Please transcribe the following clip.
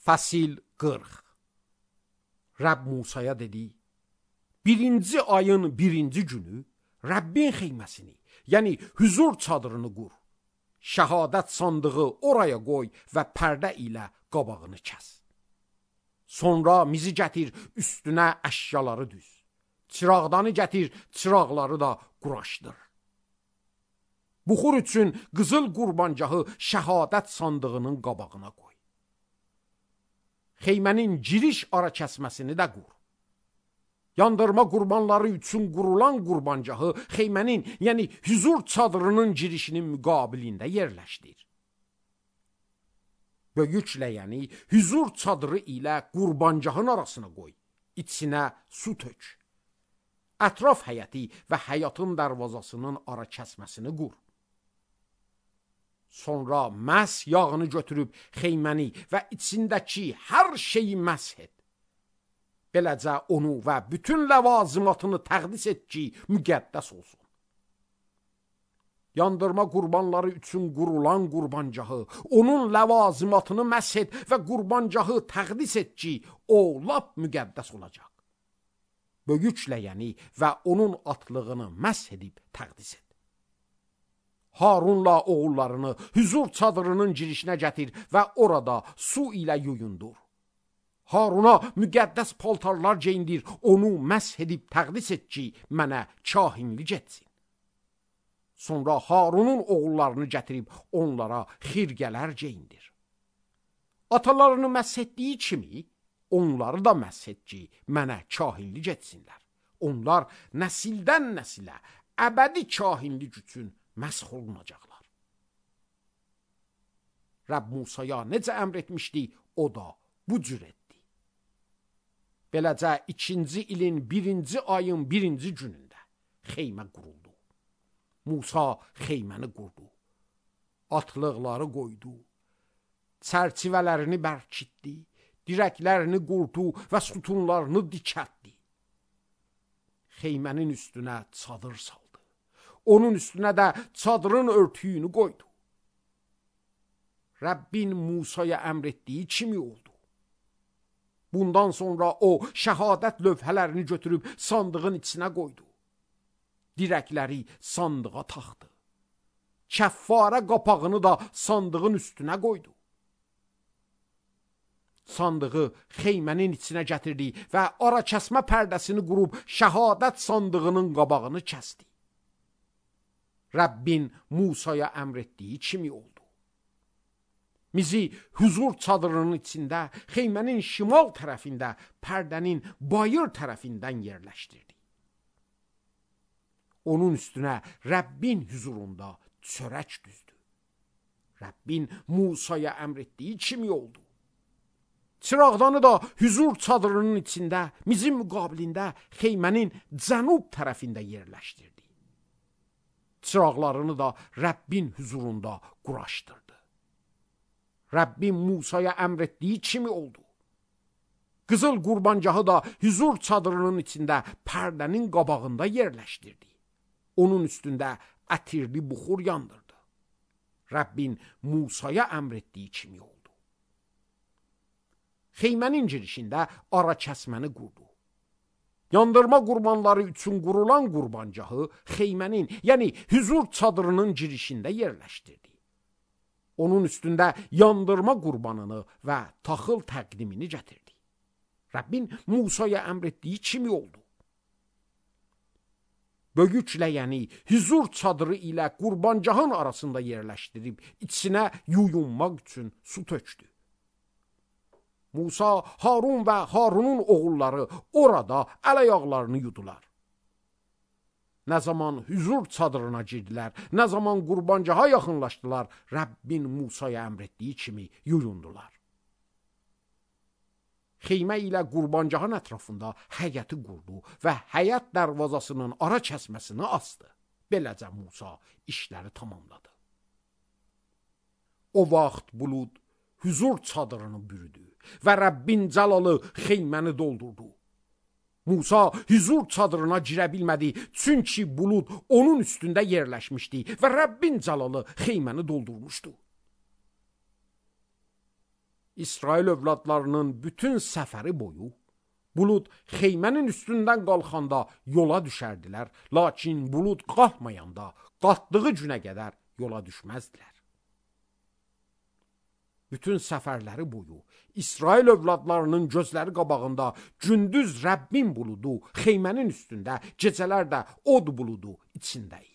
Fəsil 40. Rəbb Musaya dedi: birinci ayın birinci günü Rəbbin xeyməsini, yəni hüzur çadırını qur. Şəhadət sandığı oraya qoy və pərdə ilə qabağını kəs. Sonra mizi gətir, üstünə əşyaları düz. Çıraqdanı gətir, çıraqları da quraşdır. Buxur üçün qızıl qurbancahı şəhadət sandığının qabağına qoy. Xeymənin giriş ara kəsməsini də qur. Yandırma qurbanları üçün qurulan qurbancahı xeymənin, yəni hüzur çadırının girişinin müqabilində yerləşdir. Böyüklə, yəni hüzur çadırı ilə qurbancahın arasına qoy. İçinə su tök. Ətraf həyəti və həyatın darvazasının ara kəsməsini qur. Sonra məs yağını götürüb xeyməni və içindəki hər şeyi məsh et. Beləcə onu və bütün ləvazimatını təqdis et ki, müqəddəs olsun. Yandırma qurbanları üçün qurulan qurbancahı, onun ləvazimatını məsh et və qurbancahı təqdis et ki, o lap müqəddəs olacaq. Böyüklə, yəni və onun atlığını məsh edib təqdis et. Harunla oğullarını hüzur çadırının girişinə gətir və orada su ilə yuyundur. Haruna müqəddəs paltarlar geyindir, onu məsh edib təqdis et ki, mənə kahinlik etsin. Sonra Harunun oğullarını gətirib onlara xirqələr geyindir. Atalarını məsh etdiyi kimi, onları da məsh et ki, mənə kahinlik etsinlər. Onlar nəsildən nəsilə əbədi kahinlik üçün məsh olunacaqlar. Rəbb Musaya necə əmr etmişdi, o da bu cür etdi. Beləcə ikinci ilin birinci ayın birinci günündə xeymə quruldu. Musa xeyməni qurdu. Atlıqları qoydu. Çərçivələrini bərkitdi. Dirəklərini qurdu və sütunlarını dikətdi. Xeymənin üstünə çadır saldı. Onun üstünə də çadırın örtüyünü qoydu. Rəbbin Musaya əmr etdiyi kimi oldu. Bundan sonra o şəhadət lövhələrini götürüb sandığın içinə qoydu. Dirəkləri sandığa taxdı. Kəffarə qapağını da sandığın üstünə qoydu. Sandığı xeymənin içinə gətirdi və ara kəsmə pərdəsini qurub şəhadət sandığının qabağını kəsdi. Rəbbin Musaya əmr etdiyi kimi oldu. Mizi hüzur çadırının içində, xeymənin şimal tərəfində, pərdənin bayır tərəfindən yerləşdirdi. Onun üstünə Rəbbin hüzurunda çörək düzdü. Rəbbin Musaya əmr etdiyi kimi oldu. Çıraqdanı da hüzur çadırının içində, mizin müqabilində xeymənin cənub tərəfində yerləşdirdi. Çıraqlarını da Rəbbin hüzurunda quraşdırdı. Rəbbin Musaya əmr etdiyi kimi oldu. Qızıl qurbancahı da hüzur çadırının içində pərdənin qabağında yerləşdirdi. Onun üstündə ətirli buxur yandırdı. Rəbbin Musaya əmr etdiyi kimi oldu. Xeymənin girişində ara kəsməni qurdu. Yandırma qurbanları üçün qurulan qurbancahı xeymənin, yəni hüzur çadırının girişində yerləşdirdi. Onun üstündə yandırma qurbanını və taxıl təqdimini gətirdi. Rəbbin Musaya əmr etdiyi kimi oldu. Böyüklə, yəni hüzur çadırı ilə qurbancahın arasında yerləşdirib içinə yuyunmaq üçün su tökdü. Musa, Harun və Harunun oğulları orada əl-ayaqlarını yudular. Nə zaman hüzur çadırına girdilər, nə zaman qurbancaha yaxınlaşdılar, Rəbbin Musaya əmr etdiyi kimi yuyundular. Xeymə ilə qurbancahın ətrafında həyəti qurdu və həyət darvazasının ara kəsməsini asdı. Beləcə Musa işləri tamamladı. O vaxt bulud hüzur çadırını bürüdü və Rəbbin cəlalı xeyməni doldurdu. Musa hüzur çadırına girə bilmədi, çünki bulud onun üstündə yerləşmişdi və Rəbbin cəlalı xeyməni doldurmuşdu. İsrail övladlarının bütün səfəri boyu bulud xeymənin üstündən qalxanda yola düşərdilər, lakin bulud qalxmayanda qalxdığı günə qədər yola düşməzdilər. Bütün səfərləri boyu İsrail övladlarının gözləri qabağında gündüz Rəbbin buludu xeymənin üstündə, gecələr də od buludu içində idi.